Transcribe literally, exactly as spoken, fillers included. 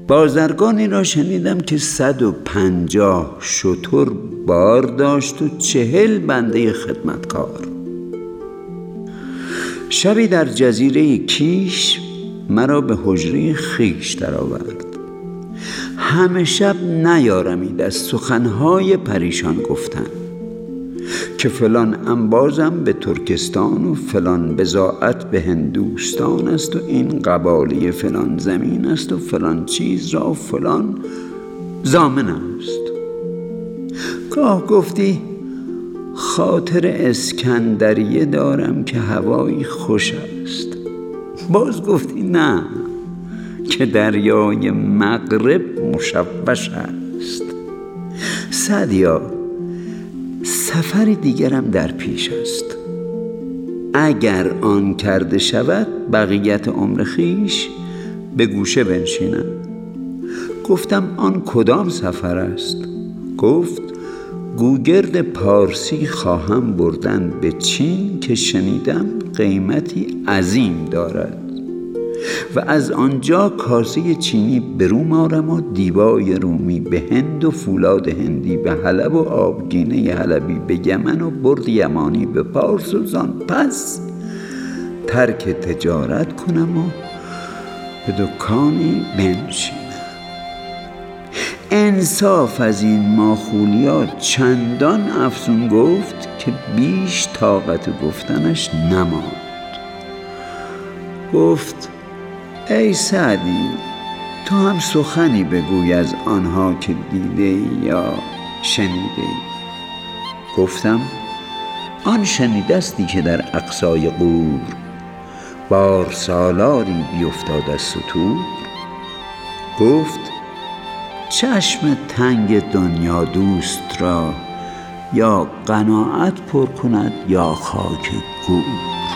بازرگانی را شنیدم که صد و پنجاه شتر بار داشت و چهل بنده خدمتکار. شبی در جزیره کیش مرا به حجره خویش درآورد. همه شب نیارمید از سخنهای پریشان گفتن که فلان انبازم به ترکستان و فلان بضاعت به هندوستان است و این قباله فلان زمین است و فلان چیز را فلان ضامن است. گاه گفتی خاطر اسکندریه دارم که هوایی خوش است، باز گفتی نه که دریای مغرب مشوش است. سعدیا سفر دیگرم در پیش است، اگر آن کرده شود بقیت عمر خویش به گوشه بنشینم. گفتم آن کدام سفر است؟ گفت گوگرد پارسی خواهم بردن به چین که شنیدم قیمتی عظیم دارد و از آنجا کاسه چینی به روم آرم و دیبای رومی به هند و فولاد هندی به حلب و آبگینه حلبی به یمن و برد یمانی به پارس و زان پس ترک تجارت کنم و به دکانی بنشینم. انصاف از این ماخولیات چندان افزون گفت که بیش طاقت گفتنش نماند. گفت ای سعدی، تو هم سخنی بگوی از آنها که دیده یا شنیده ای. گفتم آن شنیدستی که در اقصای قور بار سالاری بیفتاد از ستور؟ گفت چشم تنگ دنیا دوست را یا قناعت پر کند یا خاک گور.